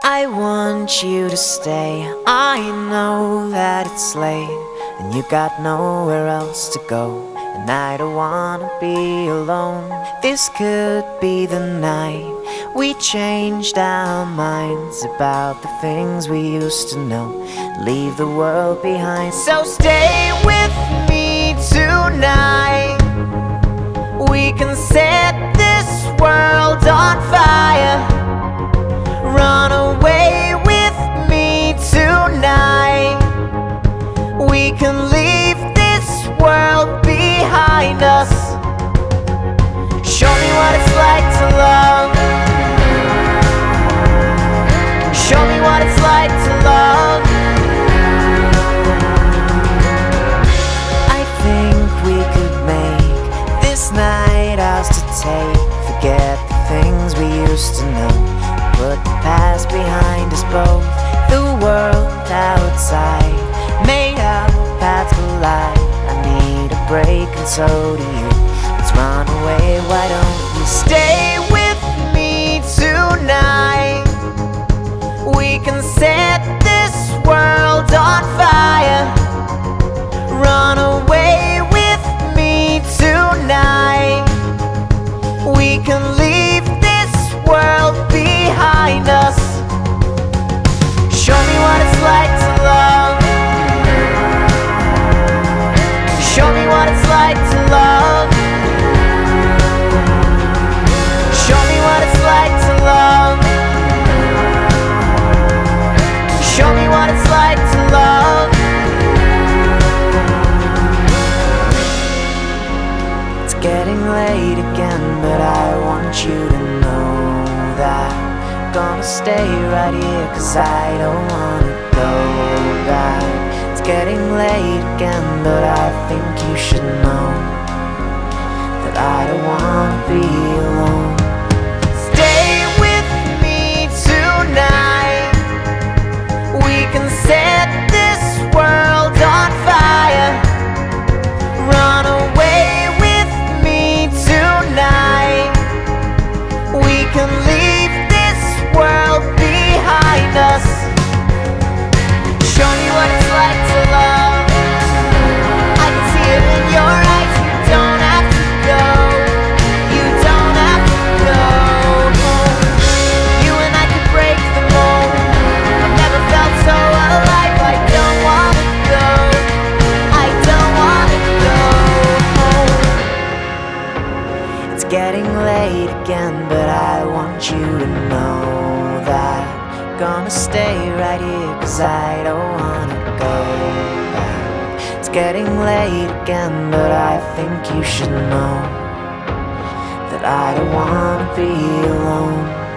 I want you to stay. I know that it's late and you got nowhere else to go, and I don't wanna be alone. This could be the night we changed our minds about the things we used to know, leave the world behind. So stay with me tonight. We can set this world on fire. Run away with me tonight. We can leave this world behind us. Show me what it's like to love. Show me what it's like to love. I think we could make this night ours to take. Forget the things we used to know, put the past behind us both. The world outside made our paths collide. I need a break and so do you. Let's run away, why don't you stay with me tonight? We can set this world on fire. Run away with me tonight. We can leave this world behind us. Show me what it's like to love. Show me what it's like to love. Show me what it's like to love. Show me what it's like to love. It's getting late again, but I want you to know that I'm gonna stay right here, 'cause I don't wanna go back. It's getting late again, but I think you should know that I don't wanna be alone. Stay with me tonight. We can set this world on fire. Run away with me tonight. We can leave this world behind us. Show me what it's like to love. I can see it in your eyes. You don't have to go. You don't have to go. You and I could break the mold. I've never felt so alive. I don't wanna go. I don't wanna go. It's getting late again, but I want you to know that I'm gonna stay right here, 'cause I don't wanna go back. It's getting late again, but I think you should know that I don't wanna be alone.